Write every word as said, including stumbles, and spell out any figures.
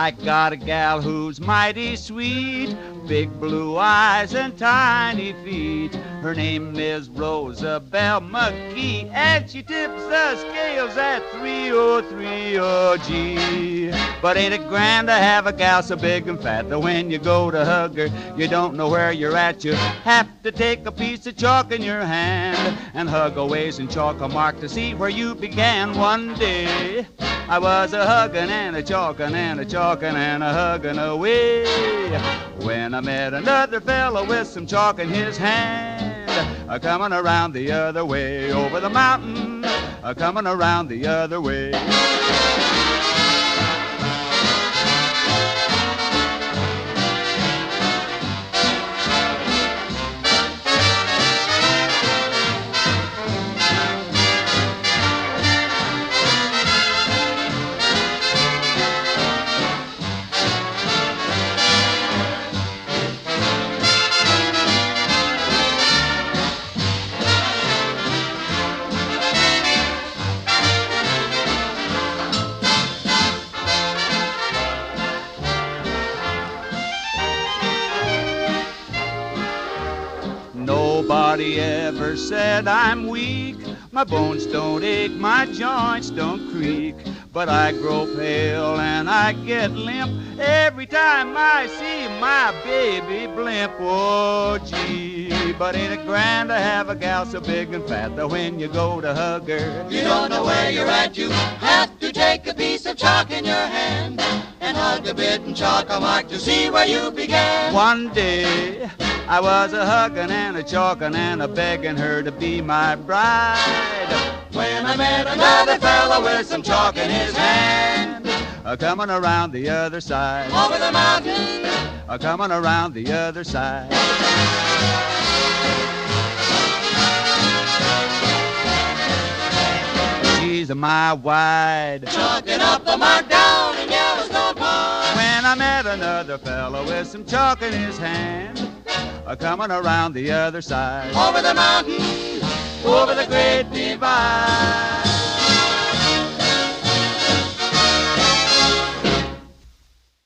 I got a gal who's mighty sweet, big blue eyes and tiny feet. Her name is Rosabelle McGee, and she tips the scales at three oh three oh gee. But ain't it grand to have a gal so big and fat that when you go to hug her, you don't know where you're at. You have to take a piece of chalk in your hand and hug a ways and chalk a mark to see where you began. One day I was a huggin' and a chalkin' and a chalkin' and a huggin' away, when I met another fellow with some chalk in his hand, a comin' around the other way, over the mountain, a comin' around the other way. Nobody ever said I'm weak, my bones don't ache, my joints don't creak, but I grow pale and I get limp every time I see my baby blimp. Oh gee, but ain't it grand to have a gal so big and fat that when you go to hug her, you don't know where you're at. You have to take a piece of chalk in your hand and hug a bit and chalk a mark to see where you began. One day I was a huggin' and a chalkin' and a beggin' her to be my bride, when I met another fellow with some chalk in his hand, a comin' around the other side, over the mountain, a comin' around the other side. She's a mile wide, chalking up a mark down in Yellowstone Pond, when I met another fellow with some chalk in his hand, a comin' around the other side, over the mountain, over the great divide.